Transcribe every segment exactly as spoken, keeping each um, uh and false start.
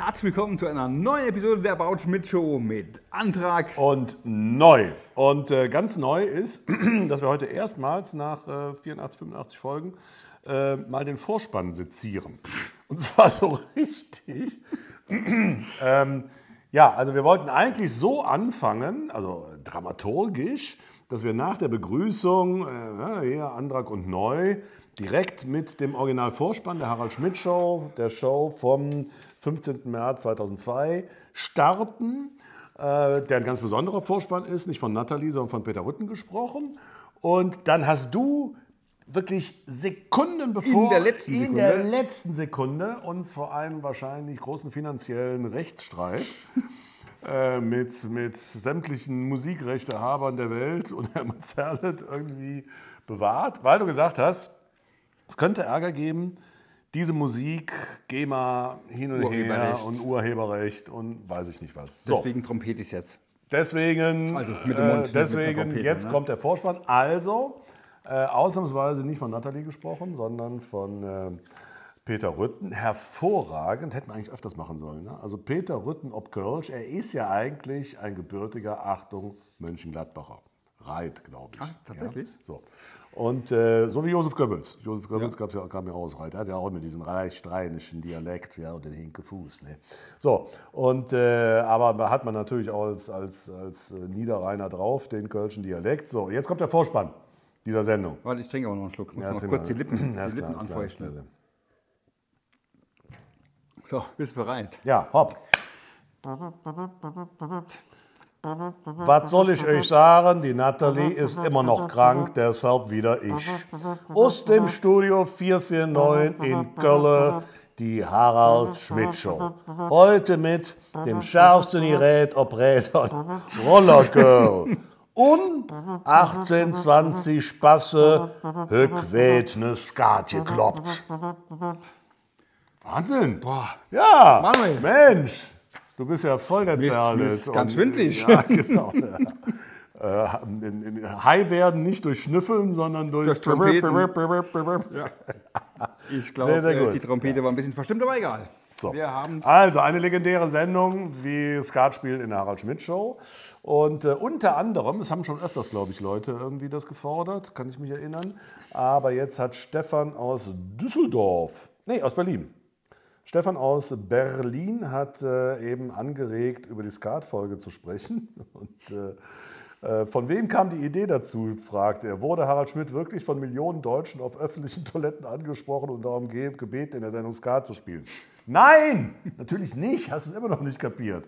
Herzlich willkommen zu einer neuen Episode der About Schmidt Show mit Antrag und neu. Und äh, ganz neu ist, dass wir heute erstmals nach äh, vierundachtzig, fünfundachtzig Folgen äh, mal den Vorspann sezieren. Und zwar so richtig. ähm, ja, also wir wollten eigentlich so anfangen, also dramaturgisch, dass wir nach der Begrüßung, äh, hier Antrag und neu, direkt mit dem Originalvorspann der Harald Schmidt Show, der Show vom fünfzehnten März zweitausendzwei, starten, äh, der ein ganz besonderer Vorspann ist, nicht von Nathalie, sondern von Peter Rütten gesprochen. Und dann hast du wirklich Sekunden bevor, in der letzten in Sekunde, der letzten Sekunde uns vor einem wahrscheinlich großen finanziellen Rechtsstreit äh, mit, mit sämtlichen Musikrechtehabern der Welt und Herrn Zerlett irgendwie bewahrt, weil du gesagt hast, es könnte Ärger geben, diese Musik, GEMA, hin und her und Urheberrecht und weiß ich nicht was. So. Deswegen trompete ich jetzt. Deswegen, also mit dem Mund, äh, deswegen mit Trompete, jetzt ne? kommt der Vorspann. Also, äh, ausnahmsweise nicht von Nathalie gesprochen, sondern von äh, Peter Rütten. Hervorragend, hätten wir eigentlich öfters machen sollen. Ne? Also Peter Rütten ob Kölsch, er ist ja eigentlich ein gebürtiger, Achtung, Mönchengladbacher. Reit, glaube ich. Ach, tatsächlich? Ja? So. Und äh, so wie Josef Goebbels. Josef Goebbels Ja. gab's ja, kam ja aus Reit. Er hat ja auch mit diesem reichsrheinischen Dialekt, ja, und den Hinkefuß. Ne? So, und, äh, aber da hat man natürlich auch als, als, als Niederrheiner drauf den kölschen Dialekt. So, jetzt kommt der Vorspann dieser Sendung. Warte, ich trinke aber noch einen Schluck. Ich muss Ja, noch trink kurz mal. die Lippen, Ja, die ist klar, Lippen ist klar, ist klar. anfeuchten. So, bist du bereit? Ja, hopp. Was soll ich euch sagen? Die Nathalie ist immer noch krank, deshalb wieder ich. Aus dem Studio vier vier neun in Köln, die Harald Schmidt Show. Heute mit dem schärfsten Gerät ob Rädern, Roller Girl. Und achtzehn, zwanzig Spasse, Hückwet ne Skat gekloppt. Wahnsinn! Boah. Ja, Manuel. Mensch! Du bist ja voll der Mir ist- Zerlet. mir ist ganz Und, schwindelig. Ja, genau. Ja. Äh, in, in, high werden nicht durch Schnüffeln, sondern durch... Durch Trompeten. Ja. Ich glaube, Sehr, sehr äh, gut. die Trompete war ein bisschen verstimmt, aber egal. So. Wir haben's. Also eine legendäre Sendung wie Skat spielen in der Harald Schmidt Show. Und äh, unter anderem, es haben schon öfters, glaube ich, Leute irgendwie das gefordert, kann ich mich erinnern. Aber jetzt hat Stefan aus Düsseldorf, nee, aus Berlin. Stefan aus Berlin hat äh, eben angeregt, über die Skat-Folge zu sprechen. Und äh, äh, von wem kam die Idee dazu, fragt er. Wurde Harald Schmidt wirklich von Millionen Deutschen auf öffentlichen Toiletten angesprochen und darum ge- gebeten, in der Sendung Skat zu spielen? Nein, natürlich nicht. Hast du es immer noch nicht kapiert.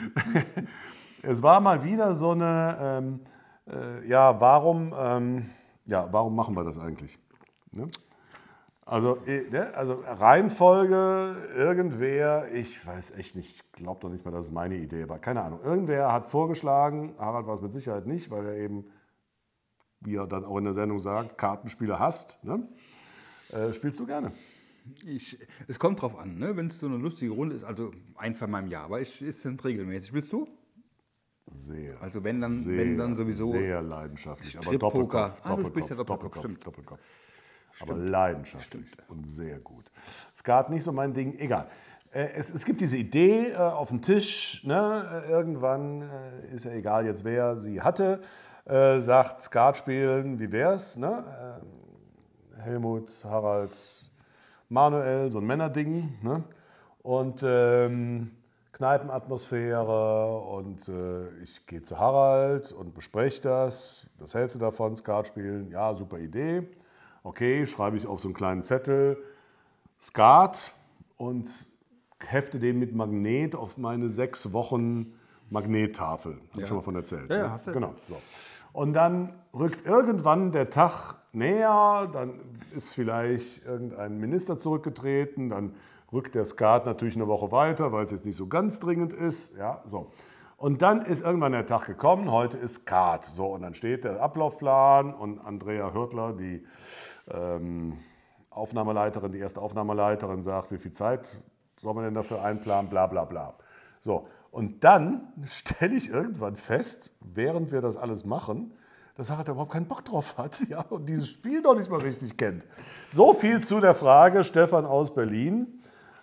Es war mal wieder so eine, ähm, äh, ja, warum, ähm, ja, warum machen wir das eigentlich? Ne? Also, eh, ne? also Reihenfolge, irgendwer, ich weiß echt nicht, ich glaube doch nicht mal, dass es meine Idee war, keine Ahnung. Irgendwer hat vorgeschlagen, Harald war es mit Sicherheit nicht, weil er eben, wie er dann auch in der Sendung sagt, Kartenspiele hasst. Ne? Äh, spielst du gerne? Ich, es kommt drauf an, ne? Wenn es so eine lustige Runde ist, also ein, zwei Mal im Jahr, aber ich, es sind regelmäßig. Spielst du? Sehr. Also wenn dann, sehr, wenn dann sowieso Sehr leidenschaftlich, aber Strip-Poker. Doppelkopf, Ah, du Doppelkopf, spielst ja Doppelkopf, Doppelkopf, stimmt. Doppelkopf. Aber leidenschaftlich und sehr gut. Skat nicht so mein Ding, egal. Äh, Es, es gibt diese Idee äh, auf dem Tisch, ne? äh, irgendwann, äh, ist ja egal jetzt wer sie hatte, äh, sagt Skat spielen, wie wär's? Ne? Äh, Helmut, Harald, Manuel, so ein Männerding. Ne? Und ähm, Kneipenatmosphäre und äh, ich gehe zu Harald und bespreche das. Was hältst du davon, Skat spielen? Ja, super Idee. Okay, schreibe ich auf so einen kleinen Zettel Skat und hefte den mit Magnet auf meine sechs Wochen Magnettafel. Habe ich Ja. schon mal von erzählt. Ja, ne? ja, hast du Genau. So. Und dann rückt irgendwann der Tag näher, dann ist vielleicht irgendein Minister zurückgetreten, dann rückt der Skat natürlich eine Woche weiter, weil es jetzt nicht so ganz dringend ist. Ja, so. Und dann ist irgendwann der Tag gekommen, heute ist Skat. So, und dann steht der Ablaufplan und Andrea Hürtler, die ähm, Aufnahmeleiterin, die erste Aufnahmeleiterin, sagt, wie viel Zeit soll man denn dafür einplanen, bla bla bla. So, und dann stelle ich irgendwann fest, während wir das alles machen, dass Harald überhaupt keinen Bock drauf hat, ja, und dieses Spiel noch nicht mal richtig kennt. So viel zu der Frage, Stefan aus Berlin.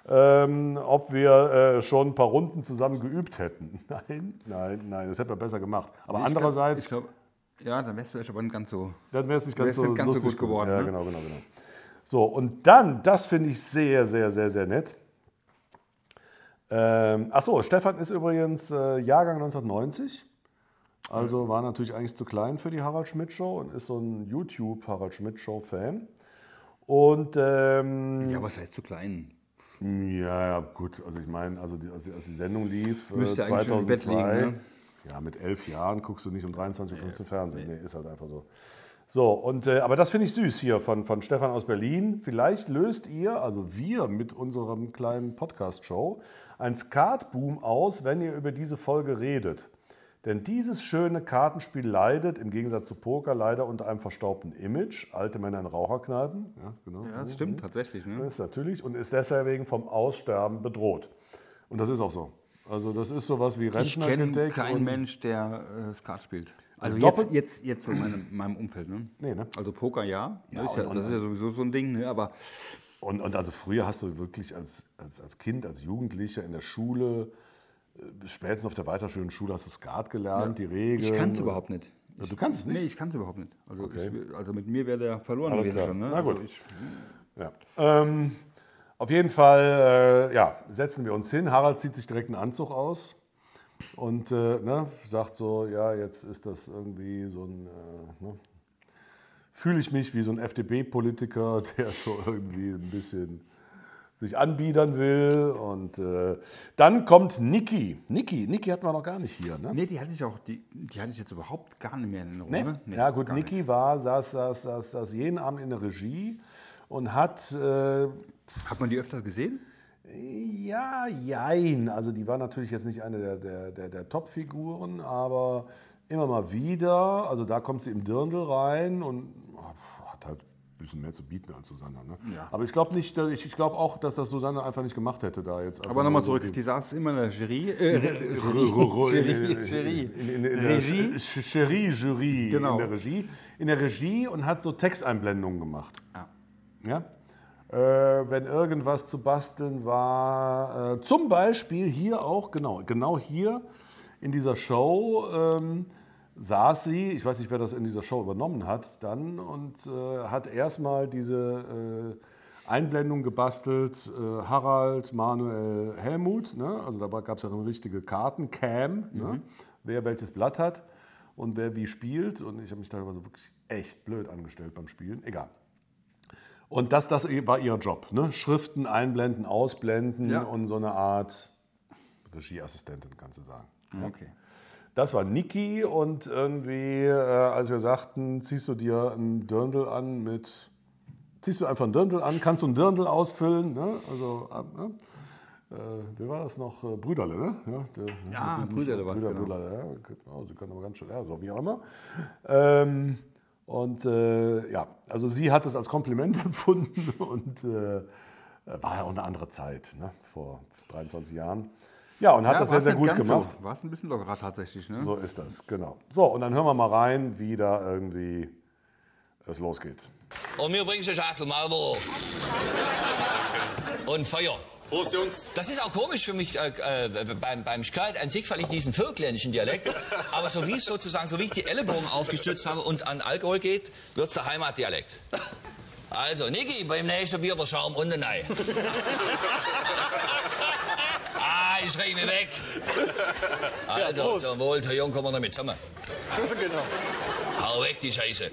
ähm, ob wir äh, schon ein paar Runden zusammen geübt hätten. Nein, nein, nein, das hätten wir besser gemacht. Aber Ich andererseits, glaub, ich glaub, ja, dann wärst du vielleicht aber nicht ganz so. dann wäre es nicht ganz wär's so nicht ganz so lustig gut geworden, Ja, ne? genau, genau, genau. So, und dann, das finde ich sehr, sehr, sehr, sehr nett. Ähm, Achso, Stefan ist übrigens äh, Jahrgang neunzehnhundertneunzig. Also war natürlich eigentlich zu klein für die Harald Schmidt Show und ist so ein YouTube-Harald Schmidt Show-Fan. Und ähm, Ja, was heißt zu klein? ja, ja, gut, also ich meine, also die, als, die, als die Sendung lief, äh, Müsste eigentlich schon im Bett zweitausendzwei, liegen, ne? ja, mit elf Jahren guckst du nicht um dreiundzwanzig Uhr fünfzehn Fernsehen. Nee, ist halt einfach so. So, und, äh, aber das finde ich süß hier von, von Stefan aus Berlin. Vielleicht löst ihr, also wir mit unserem kleinen Podcast-Show, ein Skatboom aus, wenn ihr über diese Folge redet. Denn dieses schöne Kartenspiel leidet, im Gegensatz zu Poker, leider unter einem verstaubten Image. Alte Männer in Raucherkneipen. Ja, genau. Ja, das stimmt tatsächlich. Ne? Das ist natürlich und ist deswegen vom Aussterben bedroht. Und das ist auch so. Also das ist sowas wie Ich kenne Rentnerkritik. keinen Mensch, der äh, Skat spielt. Also Doppel- jetzt, jetzt, jetzt so in meinem, meinem Umfeld. Ne? Nee, ne? Also Poker ja, Ja, das, ist ja und- das ist ja sowieso so ein Ding. Ne? Aber Und, und also früher hast du wirklich als, als, als Kind, als Jugendlicher in der Schule, äh, spätestens auf der weiterführenden Schule hast du Skat gelernt, die Regeln. ich kann es überhaupt nicht. Ja, du kannst es nicht? Nee, ich kann es überhaupt nicht. Also, Okay. ich, also mit mir wäre der verloren Alles gewesen klar. schon. Ne? Na gut. Also ich, Ja. Ähm, auf jeden Fall, äh, ja, setzen wir uns hin. Harald zieht sich direkt einen Anzug aus und äh, ne, sagt so, ja, jetzt ist das irgendwie so ein, äh, ne, fühle ich mich wie so ein F D P-Politiker, der so irgendwie ein bisschen sich anbiedern will. Und äh, dann kommt Niki. Niki, Niki hatten wir noch gar nicht hier, ne? nee, die hatte ich auch, die, die hatte ich jetzt überhaupt gar nicht mehr in Erinnerung. Nee? Ne? Nee, Ja gut, gar nicht. Niki war, saß, saß, saß, saß jeden Abend in der Regie und hat... Äh, Hat man die öfters gesehen? Ja, jein. Also die war natürlich jetzt nicht eine der, der, der, der Top-Figuren, aber immer mal wieder. Also da kommt sie im Dirndl rein und oh, hat halt ein bisschen mehr zu bieten als Susanne. Ne? Ja. Aber ich glaube nicht, ich, ich glaube auch, dass das Susanne einfach nicht gemacht hätte da jetzt. Aber nochmal so zurück, die saß immer in der Jury. Äh, Jury, Jury. in, in, in der Regie. Jury, Jury Genau. in der Regie, in der Regie und hat so Texteinblendungen gemacht. Ja. Ja? Äh, wenn irgendwas zu basteln war, äh, zum Beispiel hier auch, genau, genau hier in dieser Show ähm, saß sie, ich weiß nicht, wer das in dieser Show übernommen hat, dann und äh, hat erstmal diese äh, Einblendung gebastelt, äh, Harald, Manuel, Helmut, ne? Also da gab es ja eine richtige Karten-Cam, mhm. ne? Wer welches Blatt hat und wer wie spielt und ich habe mich teilweise wirklich echt blöd angestellt beim Spielen, egal. Und das, das war ihr Job, ne? Schriften einblenden, ausblenden Ja. und so eine Art Regieassistentin, kannst du sagen. Ja. Okay. Das war Niki und irgendwie, äh, als wir sagten, ziehst du dir ein Dirndl an mit, ziehst du einfach ein Dirndl an, kannst du ein Dirndl ausfüllen, ne? Also, äh, ne? Äh, wie war das noch? Äh, Brüderle, ne? Ja, der, Ja, mit diesem Brüderle war's, Brüder, genau. Brüderle, ja. Genau, sie können aber ganz schön, ja, so wie auch immer. Ähm, Und äh, ja, also sie hat es als Kompliment empfunden und äh, war ja auch eine andere Zeit, ne? Vor dreiundzwanzig Jahren. Ja, und hat Ja, das sehr, war's sehr nicht gut ganz gemacht. So. War es ein bisschen lockerer tatsächlich, ne? So ist das, genau. So, und dann hören wir mal rein, wie da irgendwie es losgeht. Und mir bringst du Schachtel Marlboro. Und Feuer. Prost, Jungs. Das ist auch komisch für mich äh, äh, beim, beim Skat an sich, weil ich diesen völkländischen Dialekt, aber so wie es sozusagen, so wie ich die Ellenbogen aufgestützt habe und an Alkohol geht, wird es der Heimatdialekt. Also, Niki, beim nächsten Bier der Schaum unten rein. Ah, ich schreie mich weg. Also, Prost. zum Wohl, Herr Jung, kommen wir damit zusammen. Also genau. Hau weg, die Scheiße.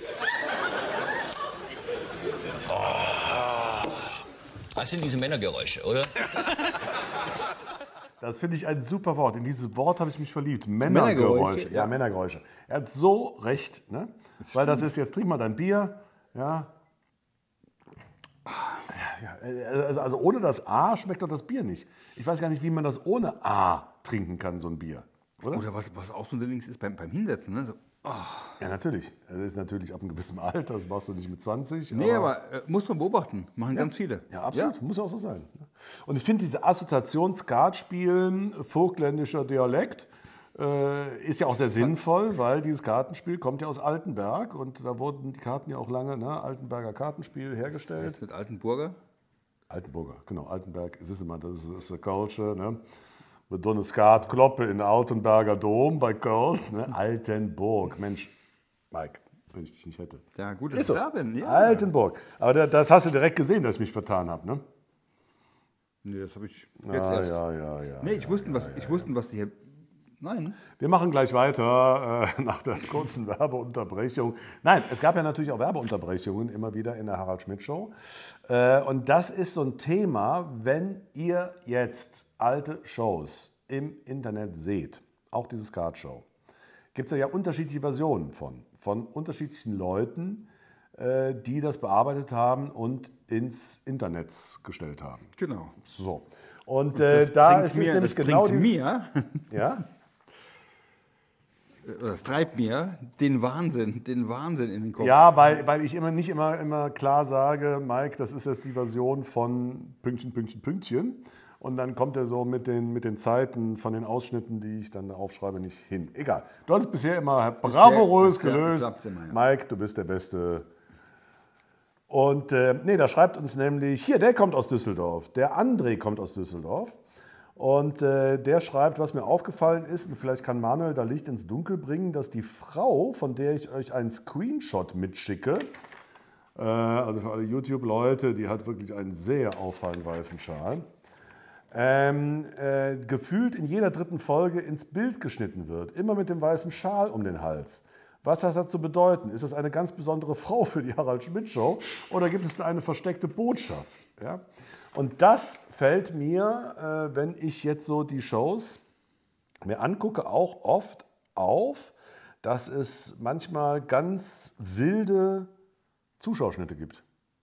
Das sind diese Männergeräusche, oder? Das finde ich ein super Wort. In dieses Wort habe ich mich verliebt. Männergeräusche, Männergeräusche. Ja, ja. Männergeräusche. Er hat so recht, ne? Weil das ist jetzt, trink mal dein Bier. Ja. Ja, also, also ohne das A schmeckt doch das Bier nicht. Ich weiß gar nicht, wie man das ohne A trinken kann, so ein Bier. Oder? Oder was, was auch so ein Ding ist beim, beim Hinsetzen, ne? So, Ja, natürlich. Das ist natürlich ab einem gewissen Alter, das machst du nicht mit zwanzig. nee, aber äh, muss man beobachten. Machen ganz viele. Ja, absolut. Muss auch so sein. Und ich finde diese Assoziation Skatspielen, vogtländischer Dialekt, äh, ist ja auch sehr sinnvoll, weil dieses Kartenspiel kommt ja aus Altenberg und da wurden die Karten ja auch lange, ne, Altenberger Kartenspiel hergestellt. Jetzt mit Altenburger. Altenburger, genau, Altenberg, es ist immer, das ist, das ist eine Kölsche, ne? Wir tun eine Skatkloppe in Altenberger Dom bei Köln, ne? Altenburg, Mensch, Mike, wenn ich dich nicht hätte. Ja, gut, dass Ist ich so. da bin. Ja. Altenburg, aber da- das hast du direkt gesehen, dass ich mich vertan habe, ne? Nee, das habe ich jetzt Ja, erst. ja, ja, ja. Nee, ich ja, wusste, ja, was, ja, ich wusste, was die hier... Nein. Wir machen gleich weiter äh, nach der kurzen Werbeunterbrechung. Nein, es gab ja natürlich auch Werbeunterbrechungen immer wieder in der Harald Schmidt Show. Äh, und das ist so ein Thema, wenn ihr jetzt alte Shows im Internet seht, auch diese Skat-Show, gibt es ja unterschiedliche Versionen von, von unterschiedlichen Leuten, äh, die das bearbeitet haben und ins Internet gestellt haben. Genau. So. Und, äh, da ist es mir, nämlich das genau bringt dieses, mir, ja? das treibt mir den Wahnsinn, den Wahnsinn in den Kopf. Ja, weil, weil ich immer nicht immer, immer klar sage, Mike, das ist jetzt die Version von Pünktchen, Pünktchen, Pünktchen. Und dann kommt er so mit den, mit den Zeiten von den Ausschnitten, die ich dann aufschreibe, nicht hin. Egal. Du hast es bisher immer bravourös bisher gelöst. klappt's immer, ja. Mike, du bist der Beste. Und äh, nee, da schreibt uns nämlich, hier, der kommt aus Düsseldorf. Der André kommt aus Düsseldorf. Und äh, der schreibt, was mir aufgefallen ist, und vielleicht kann Manuel da Licht ins Dunkel bringen, dass die Frau, von der ich euch einen Screenshot mitschicke, äh, also für alle YouTube-Leute, die hat wirklich einen sehr auffallend weißen Schal, ähm, äh, gefühlt in jeder dritten Folge ins Bild geschnitten wird. Immer mit dem weißen Schal um den Hals. Was hat das zu bedeuten? Ist das eine ganz besondere Frau für die Harald Schmidt Show oder gibt es da eine versteckte Botschaft? Ja? Und das fällt mir, äh, wenn ich jetzt so die Shows mir angucke, auch oft auf, dass es manchmal ganz wilde Zuschauerschnitte gibt.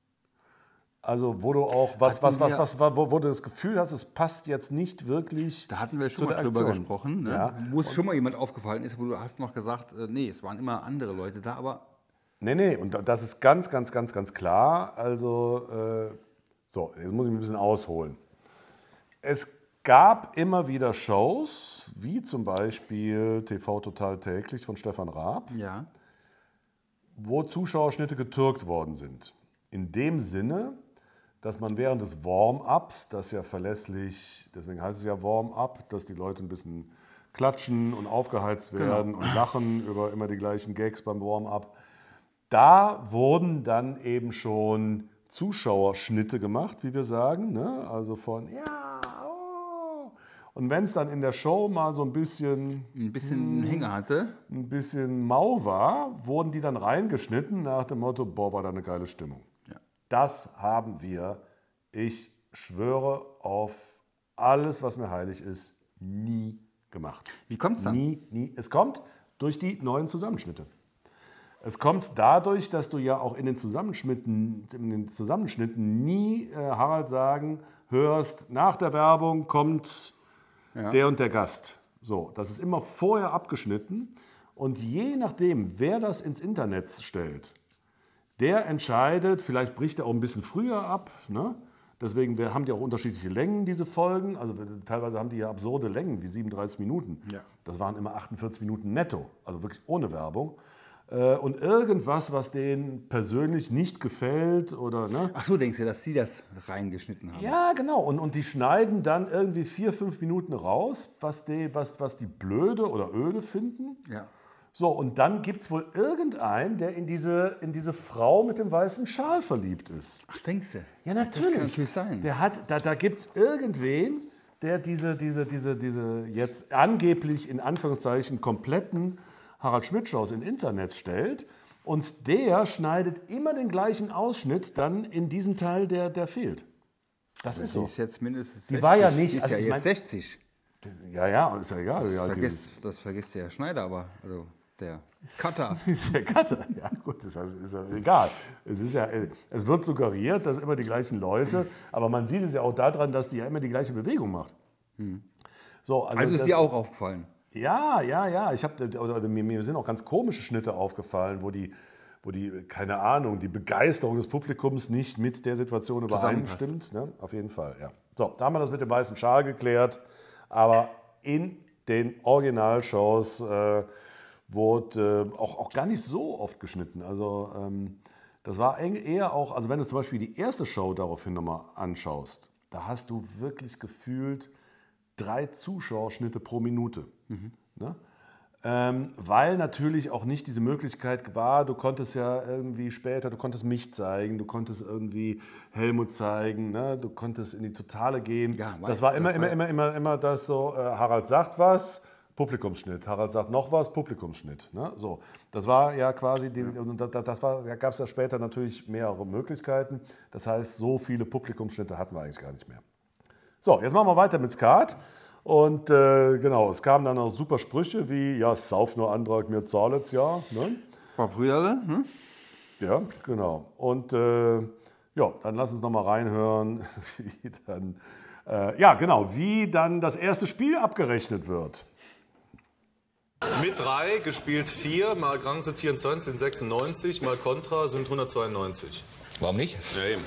Also wo du auch was, was, was, was, was, wo, wo du das Gefühl hast, es passt jetzt nicht wirklich. Da hatten wir zu schon mal der drüber Aktion. gesprochen, ne? Ja. Wo es schon mal jemand aufgefallen ist, wo du hast noch gesagt, äh, nee, es waren immer andere Leute da, aber Nee, nee, und das ist ganz, ganz, ganz, ganz klar. Also, äh, so, jetzt muss ich ein bisschen ausholen. Es gab immer wieder Shows, wie zum Beispiel T V Total täglich von Stefan Raab, ja, wo Zuschauerschnitte getürkt worden sind. In dem Sinne, dass man während des Warm-ups, das ja verlässlich, deswegen heißt es ja Warm-up, dass die Leute ein bisschen klatschen und aufgeheizt werden und lachen über immer die gleichen Gags beim Warm-up, da wurden dann eben schon Zuschauerschnitte gemacht, wie wir sagen, ne? Also von ja, oh. Und wenn es dann in der Show mal so ein bisschen ein bisschen einen Hänger hatte. ein bisschen mau war, wurden die dann reingeschnitten nach dem Motto, boah, war da eine geile Stimmung. Ja. Das haben wir, ich schwöre auf alles, was mir heilig ist, nie gemacht. Wie kommt's dann? Nie, nie. Es kommt durch die neuen Zusammenschnitte. Es kommt dadurch, dass du ja auch in den Zusammenschnitten, in den Zusammenschnitten nie äh, Harald sagen hörst, nach der Werbung kommt Ja. der und der Gast. So, das ist immer vorher abgeschnitten und je nachdem, wer das ins Internet stellt, der entscheidet, vielleicht bricht er auch ein bisschen früher ab, ne? Deswegen wir haben die auch unterschiedliche Längen, diese Folgen. Also teilweise haben die ja absurde Längen, wie siebenunddreißig Minuten. Ja. Das waren immer achtundvierzig Minuten netto, also wirklich ohne Werbung. Und irgendwas, was denen persönlich nicht gefällt oder... Ne? Ach so, denkst du, dass sie das reingeschnitten haben? Ja, genau. Und, und die schneiden dann irgendwie vier, fünf Minuten raus, was die, was, was die blöde oder öde finden. Ja. So, und dann gibt es wohl irgendeinen, der in diese, in diese Frau mit dem weißen Schal verliebt ist. Ach, denkst du? Ja, Das natürlich. kann natürlich sein. Der hat, da da gibt es irgendwen, der diese, diese, diese, diese jetzt angeblich in Anführungszeichen kompletten Harald Schmidt-Shows in Internet stellt und der schneidet immer den gleichen Ausschnitt dann in diesen Teil, der, der fehlt. Das ist Die so. ist jetzt mindestens Die sechzig. war ja nicht- Die ist also ja ich jetzt mein- sechzig. Ja, ja, ist ja egal. Wie alt die ist. Vergisst, das vergisst der Herr Schneider, aber also der Cutter. Ist ja Katze. Ja, gut, das ist ja egal. Es, ist ja, es wird suggeriert, dass immer die gleichen Leute, aber man sieht es ja auch daran, dass die ja immer die gleiche Bewegung macht. So, also Also ist das, dir auch aufgefallen? Ja, ja, ja. Ich hab, oder, oder, mir, mir sind auch ganz komische Schnitte aufgefallen, wo die, wo die, keine Ahnung, die Begeisterung des Publikums nicht mit der Situation übereinstimmt. Ne? Auf jeden Fall, ja. So, da haben wir das mit dem weißen Schal geklärt. Aber in den Originalshows äh, wurde äh, auch, auch gar nicht so oft geschnitten. Also ähm, Das war eher auch, also wenn du zum Beispiel die erste Show daraufhin nochmal anschaust, da hast du wirklich gefühlt drei Zuschauerschnitte pro Minute. Mhm. Ne? Ähm, weil natürlich auch nicht diese Möglichkeit war, du konntest ja irgendwie später, du konntest mich zeigen, du konntest irgendwie Helmut zeigen, ne? Du konntest in die Totale gehen. Ja, das war immer, das immer, immer, immer, immer das so, äh, Harald sagt was, Publikumsschnitt. Harald sagt noch was, Publikumsschnitt. Ne? So, das war ja quasi, die, und das, das war, da gab es ja später natürlich mehrere Möglichkeiten. Das heißt, so viele Publikumsschnitte hatten wir eigentlich gar nicht mehr. So, jetzt machen wir weiter mit Skat. Und äh, genau, es kamen dann auch super Sprüche wie, ja, sauf nur Antrag, mir zahlet's ja. Ne? War Brüderle, hm? Ja, genau. Und äh, ja, dann lass uns noch mal reinhören, wie dann, äh, ja genau, wie dann das erste Spiel abgerechnet wird. Mit drei, gespielt vier, mal Grand sind vierundzwanzig, sind sechsundneunzig, mal Contra sind hundertzweiundneunzig. Warum nicht? Ja, eben.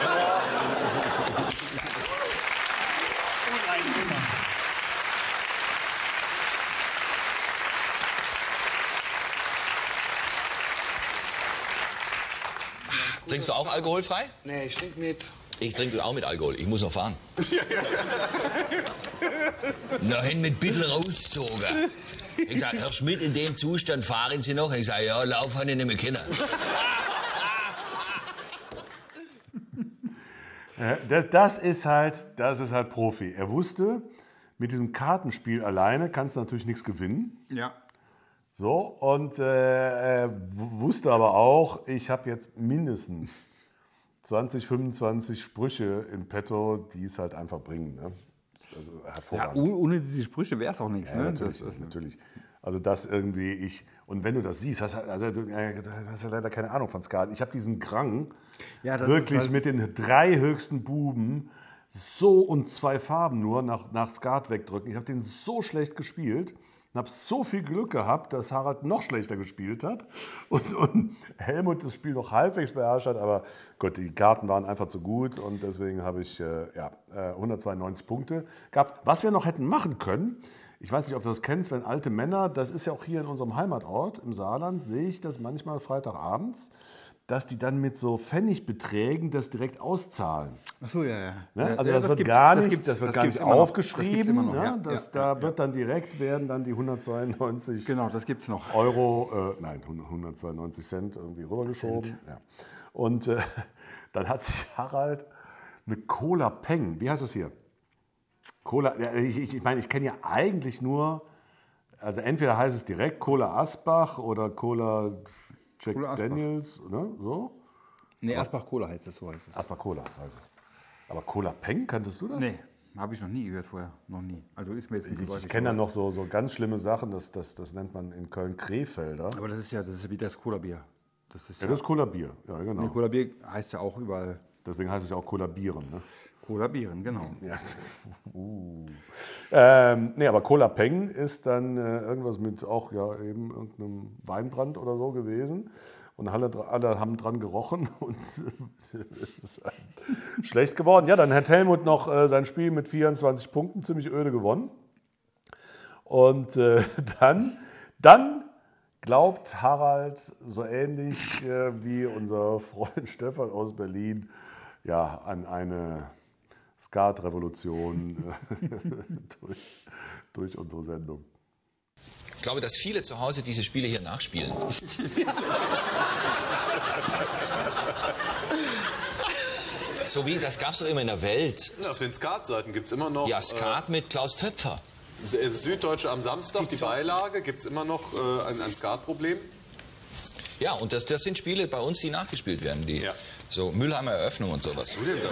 Trinkst du auch alkoholfrei? Nee, ich trinke mit. Ich trinke auch mit Alkohol. Ich muss noch fahren. Na, hin mit Bittel rausgezogen. Ich sage, Herr Schmidt, in dem Zustand fahren Sie noch? Ich sage, ja, Lauf habe ich nicht mehr können. Das, das, ist halt, das ist halt Profi. Er wusste, mit diesem Kartenspiel alleine kannst du natürlich nichts gewinnen. Ja. So, und äh, er wusste aber auch, ich habe jetzt mindestens zwanzig, fünfundzwanzig Sprüche in petto, die es halt einfach bringen. Ne? Also hervorragend. Ja, ohne diese Sprüche wäre es auch nichts. Ja, Ne? natürlich, das, das, natürlich. Also das irgendwie, ich, und wenn du das siehst, hast, also, du hast ja leider keine Ahnung von Skat. Ich habe diesen Grang ja, wirklich halt mit den drei höchsten Buben so und zwei Farben nur nach, nach Skat wegdrücken. Ich habe den so schlecht gespielt. Ich habe so viel Glück gehabt, dass Harald noch schlechter gespielt hat und, und Helmut das Spiel noch halbwegs beherrscht hat. Aber Gott, die Karten waren einfach zu gut und deswegen habe ich äh, ja, hundertzweiundneunzig Punkte gehabt. Was wir noch hätten machen können, ich weiß nicht, ob du das kennst, wenn alte Männer, das ist ja auch hier in unserem Heimatort im Saarland, sehe ich das manchmal Freitagabends, dass die dann mit so Pfennigbeträgen das direkt auszahlen. Ach so, ja, ja. Ne? Also ja, das, das wird gibt's, gar das nicht, gibt's, das wird das gar gibt's nicht immer noch. aufgeschrieben. Das gibt's immer noch, Ne? ja. Das, Ja, da ja, wird dann direkt werden dann die hundertzweiundneunzig genau, das gibt's noch. Euro, äh, nein, hundertzweiundneunzig Cent irgendwie rübergeschoben. Ja. Und äh, dann hat sich Harald eine Cola Peng, wie heißt das hier? Cola, ja, ich, ich, ich meine, ich kenne ja eigentlich nur, also entweder heißt es direkt Cola Asbach oder Cola Jack Cola Asbach. Daniels, ne? So? Nee, Asbach Cola heißt es, so heißt es. Asbach Cola heißt es. Aber Cola Peng, kanntest du das? Nee, habe ich noch nie gehört vorher. Noch nie. Also ist mir jetzt nicht Ich, geläufig, ich kenne da aber- noch so, so ganz schlimme Sachen, das, das, das nennt man in Köln Krefelder. Aber das ist ja, das ist ja wie das Cola-Bier. Das ist Ja, ja, das ist Cola Bier, ja genau. nee, Cola-Bier heißt ja auch überall Deswegen heißt es ja auch Cola Bieren. Ne? Cola-Bieren, genau. Ja. uh. ähm, nee, aber Cola Peng ist dann äh, irgendwas mit auch ja eben irgendeinem Weinbrand oder so gewesen. Und alle, alle haben dran gerochen und es ist schlecht geworden. Ja, dann hat Helmut noch äh, sein Spiel mit vierundzwanzig Punkten ziemlich öde gewonnen. Und äh, dann, dann glaubt Harald so ähnlich äh, wie unser Freund Stefan aus Berlin ja, an eine Skat-Revolution äh, durch, durch unsere Sendung. Ich glaube, dass viele zu Hause diese Spiele hier nachspielen. So wie, das gab es doch immer in der Welt. Ja, auf den Skat-Seiten gibt es immer noch. Ja, Skat mit Klaus Töpfer. Äh, Süddeutsche am Samstag, die Beilage, gibt es immer noch äh, ein, ein Skat-Problem. Ja, und das, das sind Spiele bei uns, die nachgespielt werden. Die, Ja. So Mülheimer Eröffnung und sowas. Was du denn da?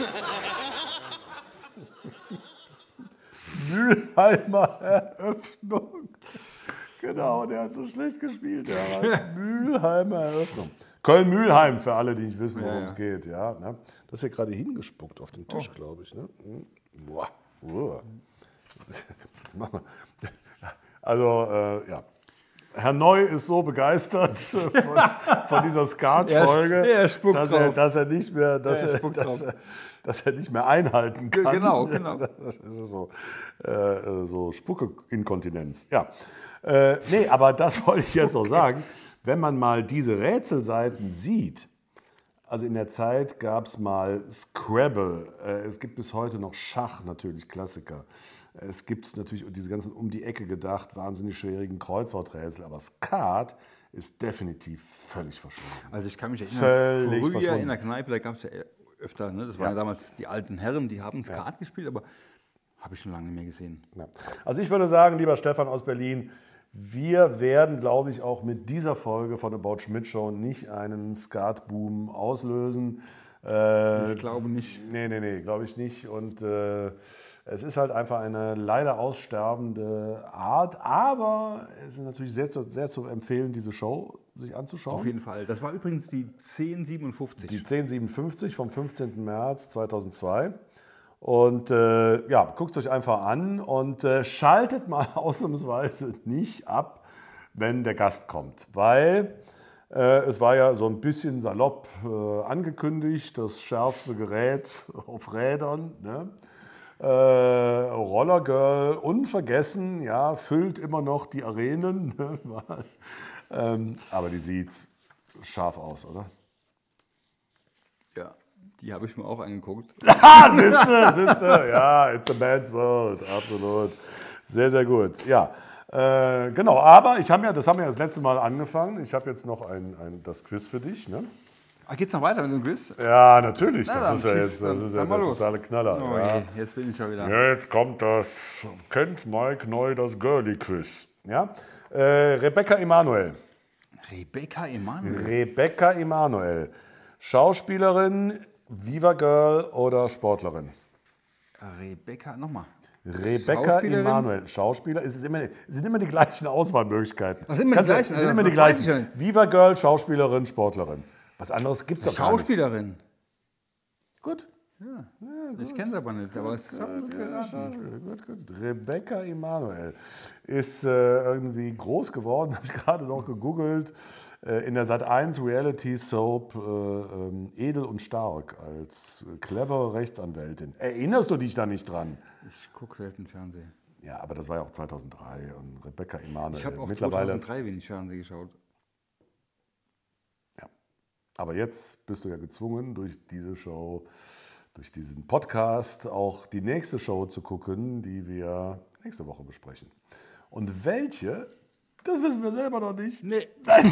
Mülheimer Eröffnung. Genau, der hat so schlecht gespielt. Der hat Mülheimer Eröffnung. Köln-Mülheim, für alle, die nicht wissen, worum es ja. geht. Ja, ne? Du hast hier gerade hingespuckt auf den Tisch, glaube ich. Ne? Boah. Boah. Jetzt machen wir. Also, äh, ja. Herr Neu ist so begeistert von, von dieser Skat-Folge, Er- er spuckt dass, er, drauf. dass, er nicht mehr, dass, Er er, spuckt dass, drauf. er, dass er nicht mehr einhalten kann. Genau, genau. Das ist so, äh, so Spucke-Inkontinenz. Ja. Äh, nee, aber das wollte ich jetzt noch sagen. Wenn man mal diese Rätselseiten sieht, Also in der Zeit gab es mal Scrabble. Äh, es gibt bis heute noch Schach, natürlich Klassiker. Es gibt natürlich diese ganzen um die Ecke gedacht, wahnsinnig schwierigen Kreuzworträtsel. Aber Skat ist definitiv völlig verschwunden. Also ich kann mich erinnern, Völlig früher verschwunden. in der Kneipe, da gab es ja öfter, ne? Das waren ja. damals die alten Herren, die haben Skat ja. gespielt, aber habe ich schon lange nicht mehr gesehen. Ja. Also ich würde sagen, lieber Stefan aus Berlin, wir werden, glaube ich, auch mit dieser Folge von About Schmidt Show nicht einen Skat-Boom auslösen. Äh, ich glaube nicht. Nee, nee, nee, glaube ich nicht. Und äh, es ist halt einfach eine leider aussterbende Art, aber es ist natürlich sehr, sehr zu empfehlen, diese Show sich anzuschauen. Auf jeden Fall. Das war übrigens die zehn siebenundfünfzig. Die zehn siebenundfünfzig vom fünfzehnten März zweitausendzwei. Und äh, ja, guckt es euch einfach an und äh, schaltet mal ausnahmsweise nicht ab, wenn der Gast kommt. Weil äh, es war ja so ein bisschen salopp äh, angekündigt, das schärfste Gerät auf Rädern. Ne? Äh, Roller Girl, unvergessen, ja, füllt immer noch die Arenen. Ne? ähm, aber die sieht scharf aus, oder? Ja. Die habe ich mir auch angeguckt. Ah, siehste, siehste. Ja, it's a man's world. Absolut. Sehr, sehr gut. Ja, äh, genau. Aber ich habe ja, das haben wir ja das letzte Mal angefangen. Ich habe jetzt noch ein, ein, das Quiz für dich. Ne? Ah, geht's noch weiter mit dem Quiz? Ja, natürlich. Na, das ist ja jetzt das ist ja der totale Knaller. Oh, ja. je, jetzt bin ich schon wieder. Ja, jetzt kommt das. Kennt Mike neu das Girly-Quiz? Ja? Äh, Rebecca Emanuel. Rebecca Emanuel? Rebecca Emanuel. Schauspielerin, Viva Girl oder Sportlerin? Rebecca, nochmal. Rebecca Emanuel, Schauspieler. Es, ist immer, es sind immer die gleichen Auswahlmöglichkeiten. Was sind immer die gleichen? Es sind immer Also, die das weiß gleichen. Viva Girl, Schauspielerin, Sportlerin. Was anderes gibt es doch gar nicht. Schauspielerin. Gut. Ja, ja gut. Ich kenne es aber nicht, aber es ist gut geraten. Gut, gut. Rebecca Emanuel ist äh, irgendwie groß geworden, habe ich gerade noch gegoogelt, äh, in der Sat eins Reality Soap äh, ähm, Edel und Stark als clevere Rechtsanwältin. Erinnerst du dich da nicht dran? Ich gucke selten Fernsehen. Ja, aber das war ja auch zweitausenddrei und Rebecca Emanuel. Ich habe auch mittlerweile zweitausenddrei wenig Fernsehen geschaut. Ja, aber jetzt bist du ja gezwungen, durch diese Show, durch diesen Podcast auch die nächste Show zu gucken, die wir nächste Woche besprechen. Und welche, das wissen wir selber noch nicht. Nee.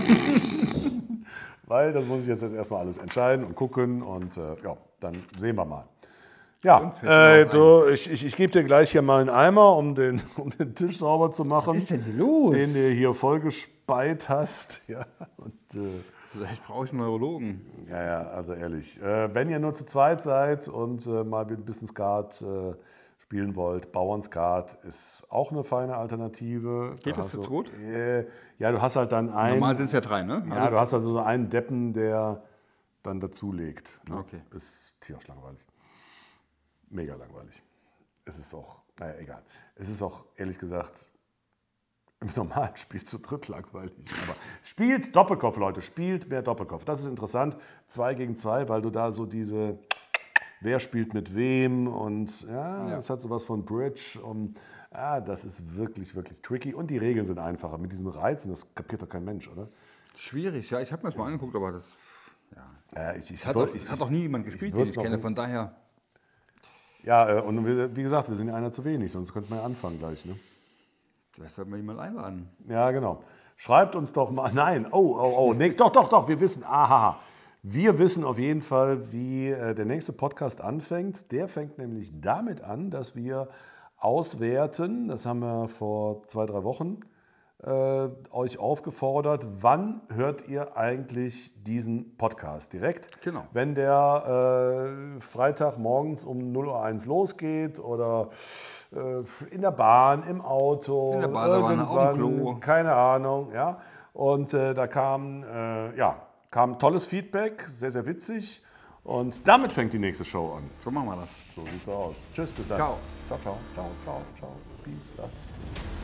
Weil das muss ich jetzt erstmal alles entscheiden und gucken und äh, ja, dann sehen wir mal. Ja, äh, du, ich, ich, ich gebe dir gleich hier mal einen Eimer, um den, um den Tisch sauber zu machen. Was ist denn hier los? Den du hier vollgespeit hast. Ja, und, äh, Vielleicht brauche ich einen Neurologen. Ja, ja, also ehrlich. Äh, wenn ihr nur zu zweit seid und äh, mal ein bisschen Skat äh, spielen wollt, Bauernskat ist auch eine feine Alternative. Geht da das zu du, zweit? äh, Ja, du hast halt dann einen. Normal sind es ja drei, ne? Ja, du hast also so einen Deppen, der dann dazulegt. Ne? Okay. Ist tierisch langweilig. Mega langweilig. Es ist auch, naja, egal. Es ist auch, ehrlich gesagt, im normalen Spiel zu dritt langweilig. Aber spielt Doppelkopf, Leute. Spielt mehr Doppelkopf. Das ist interessant. Zwei gegen zwei, weil du da so diese, wer spielt mit wem und ja, Ja. das hat sowas von Bridge. Und, ja, das ist wirklich, wirklich tricky. Und die Regeln sind einfacher. Mit diesem Reizen, das kapiert doch kein Mensch, oder? Schwierig, ja. Ich habe mir das mal angeguckt, aber das. Ja. Ja, ich, ich, Hat würd- auch, ich, hat auch nie jemand gespielt, den würd's ich noch- kenne. Von daher. Ja, äh, und wie wie gesagt, wir sind ja einer zu wenig, sonst könnten wir ja anfangen gleich. Ne? Vielleicht sollten wir jemanden einladen. Ja, genau. Schreibt uns doch mal. Nein, oh, oh, oh. Nee, doch, doch, doch, wir wissen. Aha. Wir wissen auf jeden Fall, wie äh, der nächste Podcast anfängt. Der fängt nämlich damit an, dass wir auswerten, das haben wir vor zwei, drei Wochen äh, euch aufgefordert, wann hört ihr eigentlich diesen Podcast direkt? Genau. Wenn der äh, Freitag morgens um null Uhr eins losgeht oder äh, in der Bahn, im Auto, In der Badewanne, auf dem irgendwann, Klo. keine Ahnung, ja. Und äh, da kam, äh, ja, kam tolles Feedback, sehr, sehr witzig. Und damit fängt die nächste Show an. So machen wir das. So sieht's aus. Tschüss, bis dann. Ciao. Ciao, ciao, ciao, ciao, ciao. Peace, love.